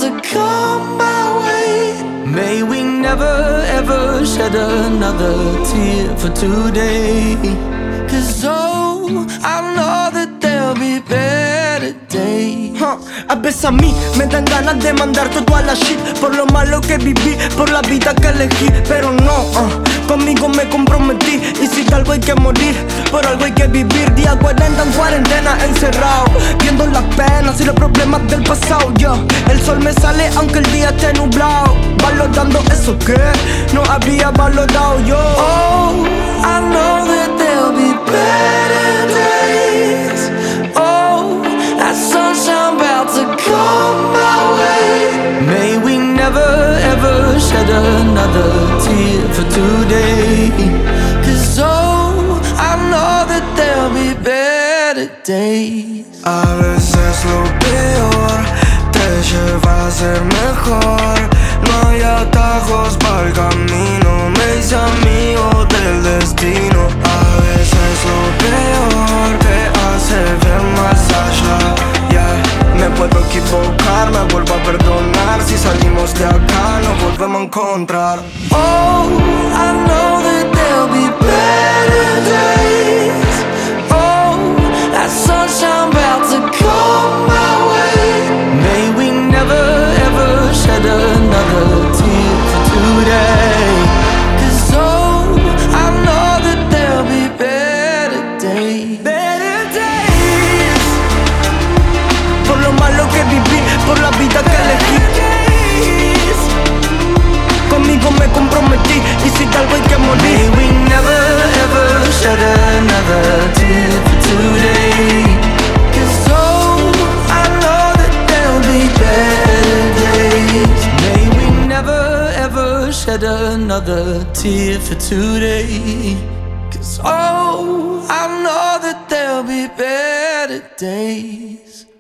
to come my way. May we never ever shed another tear for today. 'Cause oh, I know that there'll be better days. A veces a mí me dan ganas de mandar toda la shit por lo malo que viví, por la vida que elegí. Pero no, conmigo me comprometí. Y si de algo hay que morir, por algo hay que vivir. Día 40 en cuarentena, encerrado, viendo las penas y los problemas del pasado. El sol me sale aunque el día esté nublado, valorando eso que no había valorado yo. Oh, I know that there'll be better days. Oh, that sunshine about to come my way. May we never ever shed another tear for today. 'Cause oh, I know that there'll be better days. A veces lo peor te lleva a ser mejor. No hay atajos para el camino, me hice amigo del destino. A veces lo peor te hace ver más allá. Me puedo equivocar, me vuelvo a perdonar. Si salimos de acá nos volvemos a encontrar. Oh, I know that there'll be better days. Oh, that sunshine about to come my way. May we never ever shed another tear for today. 'Cause oh, I know that there'll be better days. Better days. Por lo malo que viví, por la vida que elegí. Conmigo me comprometí. Y si de algo hay que morir, may we never ever shed another tear for today. 'Cause oh, I know that there'll be better days. May we never ever shed another tear for today. 'Cause oh, I know that there'll be better days.